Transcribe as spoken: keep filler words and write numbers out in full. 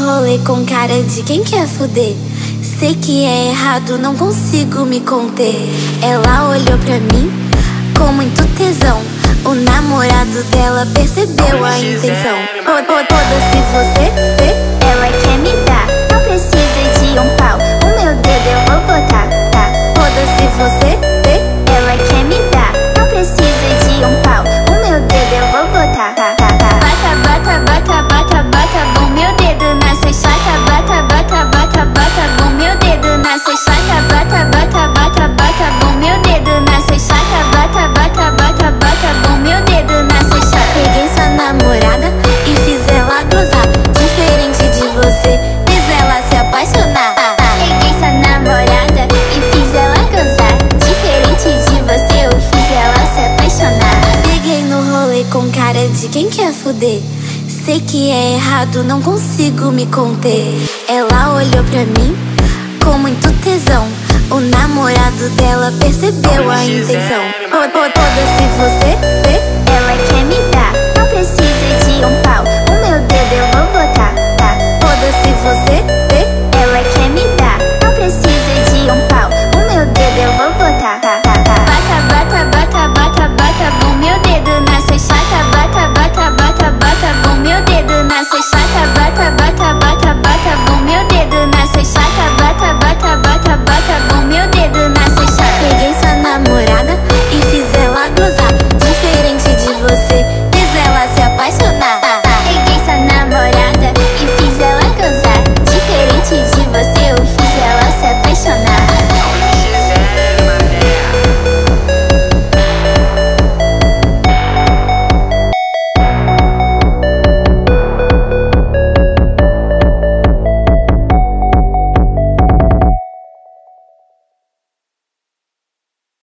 rolê com cara de quem quer fuder. Sei que é errado, não consigo me conter. Ela olhou pra mim com muito tesão. O namorado dela percebeu a intenção. Foda-se você, ela quer me dar. Não precisa de um pau, o meu dedo eu vou botar, tá? Foda-se você, ela quer me dar. Não precisa de um pau, o meu dedo eu vou botar, tá, tá, tá. Bata, bata, bata, bata, bata, bom meu dedo na sua chaca. Bata, bata, bata, bata, bom meu dedo na sua chaca. Bata, bata, bata, bata, bom meu dedo na sua chaca. Bata, bata, bata, bata, bom meu dedo na sua chaca. Peguei sua namorada e fiz ela gozar. Diferente de você, fiz ela se apaixonar. Peguei sua namorada e fiz ela gozar. Diferente de você, eu fiz ela se apaixonar. Peguei no rolê com cara de quem quer fuder. Sei que é errado, não consigo me conter. Ela olhou pra mim com muito tesão. O namorado dela percebeu a intenção. Foda-se você, ela quer me dar. Não precisa de um pau,